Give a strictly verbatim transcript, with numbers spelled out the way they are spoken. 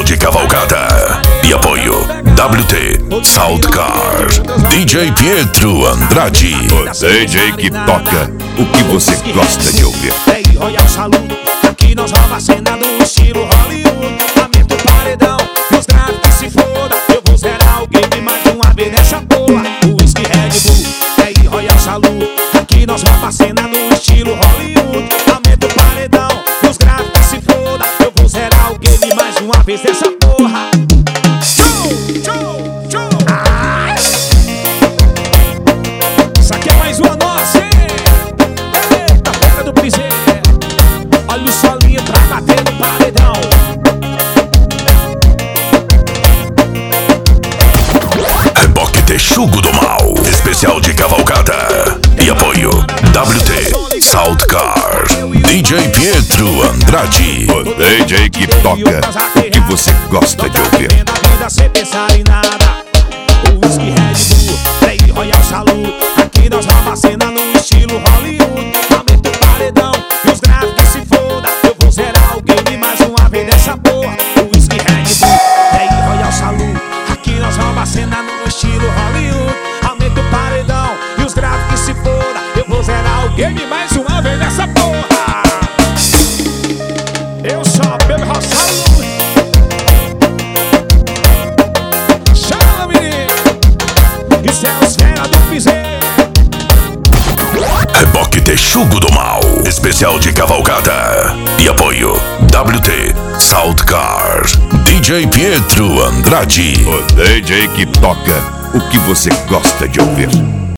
de cavalgada e apoio W T South Car, D J Pietro Andrade, o D J que toca o que você gosta de ouvir. Hey, Royal Saludo, aqui nós rouba a cena do estilo Hollywood. Aumenta o paredão e os graves que se foda. Eu vou zerar o game mais uma vez nessa porra. O whisky Red Bull, hey, Royal Saludo, aqui nós rouba a cena do estilo Hollywood. Aumenta o paredão e os graves que se foda. Eu vou zerar o game mais uma vez nessa porra. Tchau, tchau, tchau. Ah. Isso aqui é mais uma nossa, hein? Eita, boca do piseiro. Olha o solinho pra bater no paredão. Reboque Texugo do Mal, especial de cavalgada e apoio W T South Car, D J Pietro Andrade, O D J que toca o que você gosta de ouvir. Vivendo a vida sem pensar em nada. O whisky Red Bull, Play Royal Saludo, aqui nós rouba a cena no estilo Hollywood. Aumenta o paredão e os graves que se foda. Eu vou zerar o game mais uma vez nessa porra. O whisky Red Bull, Play Royal Saludo, aqui nós rouba a cena no estilo Hollywood. Aumenta o paredão e os graves que se foda. Eu vou zerar o game mais uma vez nessa porra. Eu só bebo Roçalo. Chama, menino. Isso é os fera do piseiro. Reboque Texugo do Mal, especial de cavalgada e apoio W T South Car, D J Pietro Andrade, O D J que toca o que você gosta de ouvir.